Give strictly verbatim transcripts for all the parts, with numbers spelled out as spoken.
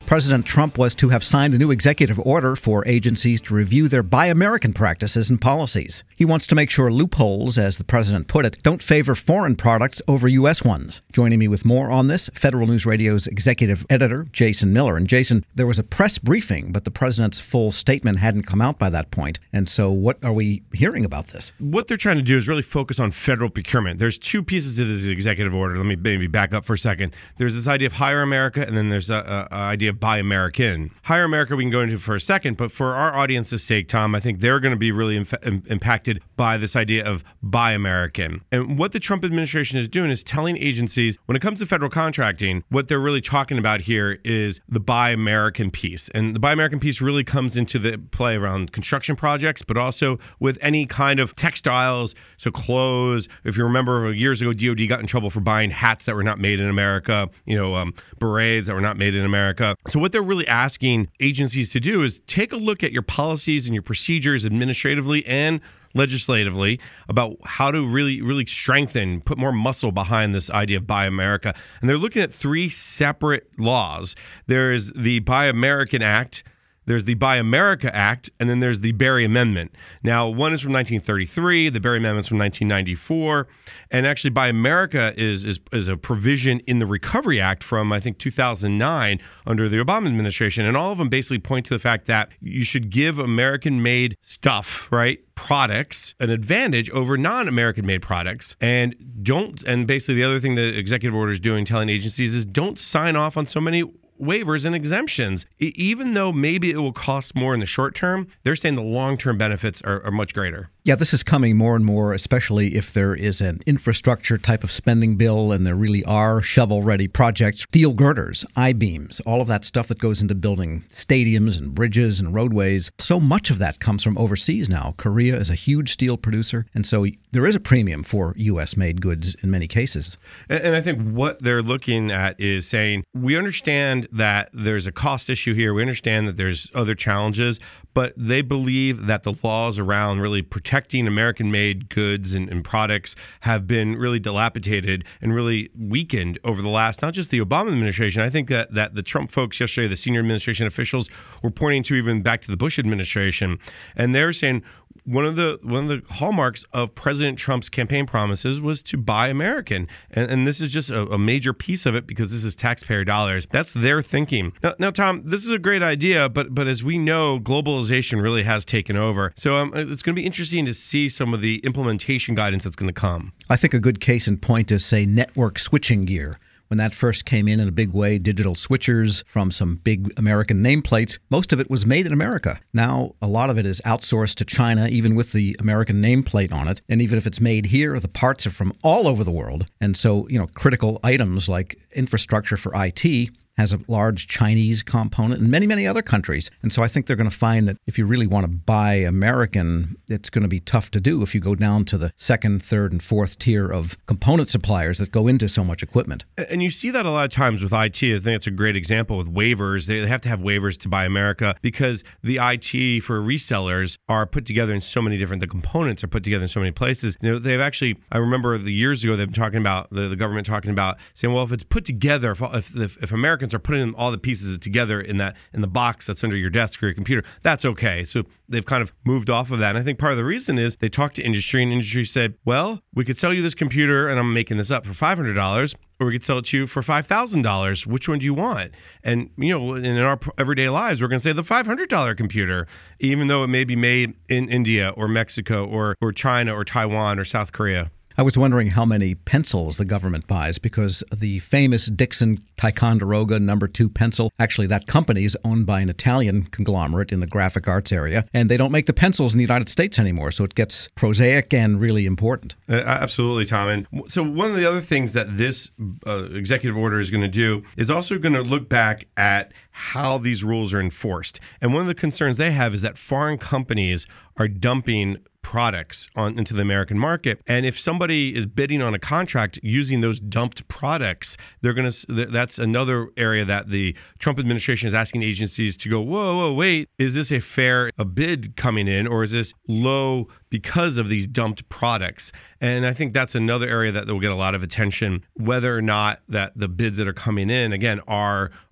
President Trump was to have signed a new executive order for agencies to review their Buy American practices and policies. He wants to make sure loopholes, as the president put it, don't favor foreign products over U S ones. Joining me with more on this, Federal News Radio's executive editor, Jason Miller. And Jason, there was a press briefing, but the president's full statement hadn't come out by that point. And so what are we hearing about this? What they're trying to do is really focus on federal procurement. There's two pieces to this executive order. Let me maybe back up for a second. There's this idea of Hire America, and then there's a, a, a idea of Buy American. Hire America we can go into for a second, but for our audience's sake, Tom, I think they're going to be really inf- impacted by this idea of Buy American. And what the Trump administration is doing is telling agencies, when it comes to federal contracting, what they're really talking about here is the Buy American piece. And the Buy American piece really comes into the play around construction projects, but also with any kind of textiles, so clothes. If you remember, years ago, D O D got in trouble for buying hats that were not made in America, you know, um, berets that were not made in America. So what they're really asking agencies to do is take a look at your policies and your procedures administratively and legislatively about how to really, really strengthen, put more muscle behind this idea of Buy America. And they're looking at three separate laws. There is the Buy American Act, there's the Buy America Act, and then there's the Berry Amendment. Now, one is from nineteen thirty-three, the Berry Amendment's from nineteen ninety-four, and actually Buy America is, is is a provision in the Recovery Act from, I think, two thousand nine under the Obama administration, and all of them basically point to the fact that you should give American-made stuff, right, products, an advantage over non-American-made products, and don't, and basically the other thing the executive order is doing, telling agencies, is don't sign off on so many waivers and exemptions. E- even though maybe it will cost more in the short term, they're saying the long-term benefits are, are much greater. Yeah, this is coming more and more, especially if there is an infrastructure type of spending bill and there really are shovel-ready projects, steel girders, I-beams, all of that stuff that goes into building stadiums and bridges and roadways. So much of that comes from overseas now. Korea is a huge steel producer, and so there is a premium for U S-made goods in many cases. And, and I think what they're looking at is saying, we understand that there's a cost issue here. We understand that there's other challenges, but they believe that the laws around really protecting American-made goods and, and products have been really dilapidated and really weakened over the last, not just the Obama administration. I think that, that the Trump folks yesterday, the senior administration officials, were pointing to even back to the Bush administration. And they're saying one of the one of the hallmarks of President Trump's campaign promises was to buy American. And, and this is just a, a major piece of it because this is taxpayer dollars. That's their thinking. Now, now, Tom, this is a great idea, but but as we know, globalization really has taken over. So um, it's going to be interesting to see some of the implementation guidance that's going to come. I think a good case in point is, say, network switching gear. When that first came in in a big way, digital switchers from some big American nameplates, most of it was made in America. Now, a lot of it is outsourced to China, even with the American nameplate on it. And even if it's made here, the parts are from all over the world. And so, you know, critical items like infrastructure for I T has a large Chinese component and many, many other countries. And so I think they're going to find that if you really want to buy American, it's going to be tough to do if you go down to the second, third, and fourth tier of component suppliers that go into so much equipment. And you see that a lot of times with I T. I think it's a great example with waivers. They have to have waivers to buy America because the I T for resellers are put together in so many different, the components are put together in so many places. You know, they've actually, I remember the years ago, they've been talking about, the, the government talking about saying, well, if it's put together, if, if, if Americans are putting all the pieces together in that in the box that's under your desk or your computer, that's okay. So they've kind of moved off of that. And I think part of the reason is they talked to industry, and industry said, well, we could sell you this computer, and I'm making this up, for five hundred dollars, or we could sell it to you for five thousand dollars. Which one do you want? And, you know, in our everyday lives, we're going to say the five hundred dollars computer, even though it may be made in India or Mexico or or China or Taiwan or South Korea. I was wondering how many pencils the government buys, because the famous Dixon Ticonderoga number two pencil, actually that company is owned by an Italian conglomerate in the graphic arts area, and they don't make the pencils in the United States anymore, so it gets prosaic and really important. Uh, absolutely, Tom. And so one of the other things that this uh, executive order is going to do is also going to look back at how these rules are enforced. And one of the concerns they have is that foreign companies are dumping products on into the American market. And if somebody is bidding on a contract using those dumped products, they're going to, that's another area that the Trump administration is asking agencies to go, whoa, whoa, wait, is this a fair a bid coming in, or is this low because of these dumped products? And I think that's another area that will get a lot of attention, whether or not that the bids that are coming in, again, are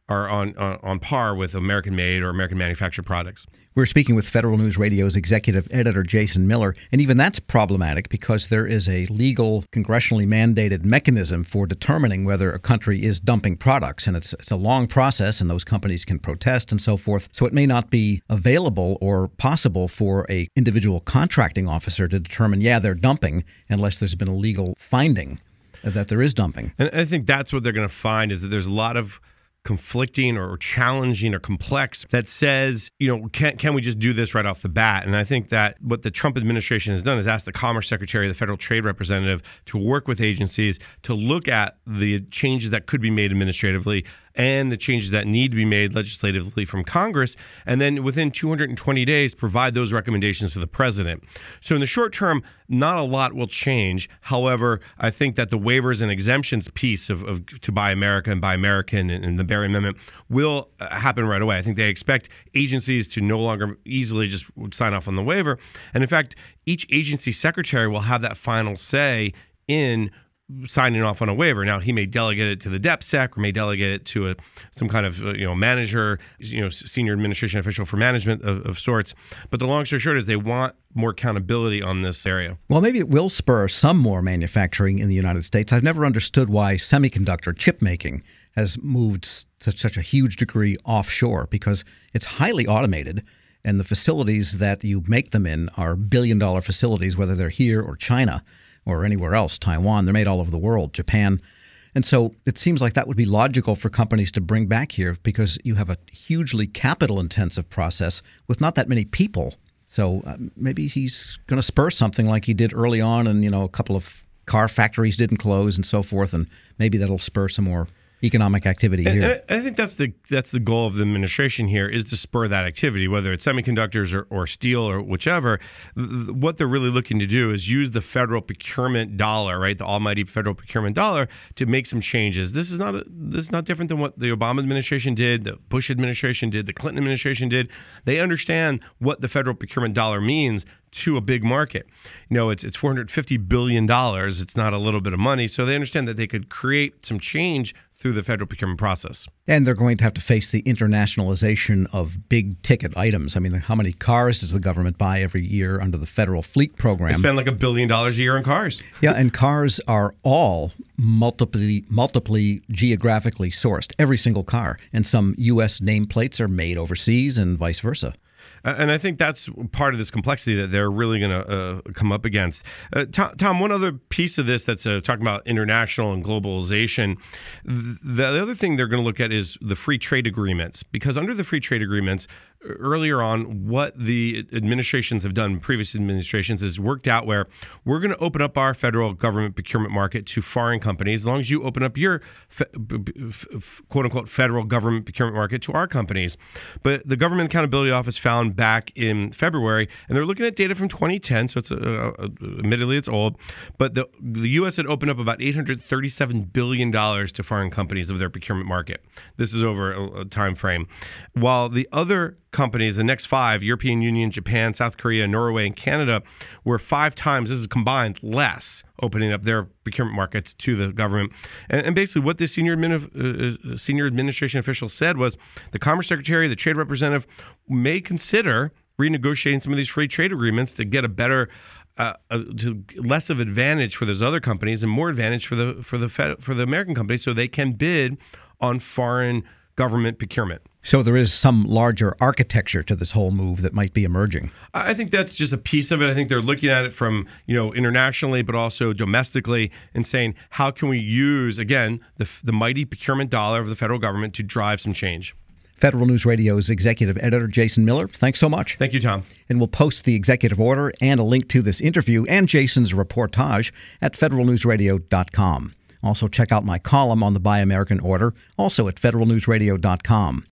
are on, on, on par with American-made or American-manufactured products. We're speaking with Federal News Radio's executive editor, Jason Miller, and even that's problematic because there is a legal, congressionally mandated mechanism for determining whether a country is dumping products, and it's, it's a long process, and those companies can protest and so forth. So it may not be available or possible for a individual contracting officer to determine, yeah, they're dumping, unless there's been a legal finding that there is dumping. And I think that's what they're going to find is that there's a lot of conflicting or challenging or complex that says, you know, can can we just do this right off the bat? And I think that what the Trump administration has done is asked the Commerce Secretary, the Federal Trade Representative, to work with agencies to look at the changes that could be made administratively and the changes that need to be made legislatively from Congress, and then within two hundred twenty days, provide those recommendations to the president. So in the short term, not a lot will change. However, I think that the waivers and exemptions piece of, of to Buy America and Buy American and, and the Berry Amendment will happen right away. I think they expect agencies to no longer easily just sign off on the waiver. And in fact, each agency secretary will have that final say in signing off on a waiver. Now, he may delegate it to the DepSec or may delegate it to a some kind of uh, you know manager, you know senior administration official for management of, of sorts. But the long story short is they want more accountability on this area. Well, maybe it will spur some more manufacturing in the United States. I've never understood why semiconductor chip making has moved to such a huge degree offshore, because it's highly automated. And the facilities that you make them in are billion dollar facilities, whether they're here or China or anywhere else, Taiwan. They're made all over the world, Japan. And so it seems like that would be logical for companies to bring back here, because you have a hugely capital-intensive process with not that many people. So uh, maybe he's going to spur something like he did early on, and you know, a couple of car factories didn't close and so forth, and maybe that'll spur some more economic activity and, here. And I think that's the that's the goal of the administration here, is to spur that activity, whether it's semiconductors or, or steel or whichever. Th- what they're really looking to do is use the federal procurement dollar, right, the almighty federal procurement dollar, to make some changes. This is not a, this is not different than what the Obama administration did, the Bush administration did, the Clinton administration did. They understand what the federal procurement dollar means to a big market. You know, it's it's four hundred fifty billion dollars. It's not a little bit of money. So they understand that they could create some change through the federal procurement process. And they're going to have to face the internationalization of big ticket items. I mean, how many cars does the government buy every year under the federal fleet program? They spend like a billion dollars a year on cars. Yeah, and cars are all multiply, multiply geographically sourced, every single car. And some U S nameplates are made overseas and vice versa. And I think that's part of this complexity that they're really going to uh, come up against. Uh, Tom, Tom, one other piece of this that's uh, talking about international and globalization, the other thing they're going to look at is the free trade agreements. Because under the free trade agreements, earlier on, what the administrations have done, previous administrations, is worked out where we're going to open up our federal government procurement market to foreign companies, as long as you open up your fe- quote-unquote federal government procurement market to our companies. But the Government Accountability Office found back in February, and they're looking at data from twenty ten, so it's uh, admittedly it's old, but the, the U S had opened up about eight hundred thirty-seven billion dollars to foreign companies of their procurement market. This is over a, a time frame. While the other companies, the next five, European Union, Japan, South Korea, Norway, and Canada, were five times, this is combined, less opening up their procurement markets to the government. And, and basically what this senior, admin, uh, senior administration official said was the Commerce Secretary, the Trade Representative, may consider renegotiating some of these free trade agreements to get a better Uh, uh, to less of advantage for those other companies and more advantage for the for the Fed, for the American companies, so they can bid on foreign government procurement. So there is some larger architecture to this whole move that might be emerging. I think that's just a piece of it. I think they're looking at it from, you know, internationally, but also domestically, and saying, how can we use, again, the the mighty procurement dollar of the federal government to drive some change. Federal News Radio's executive editor, Jason Miller, thanks so much. Thank you, Tom. And we'll post the executive order and a link to this interview and Jason's reportage at federal news radio dot com. Also, check out my column on the Buy American order, also at federal news radio dot com.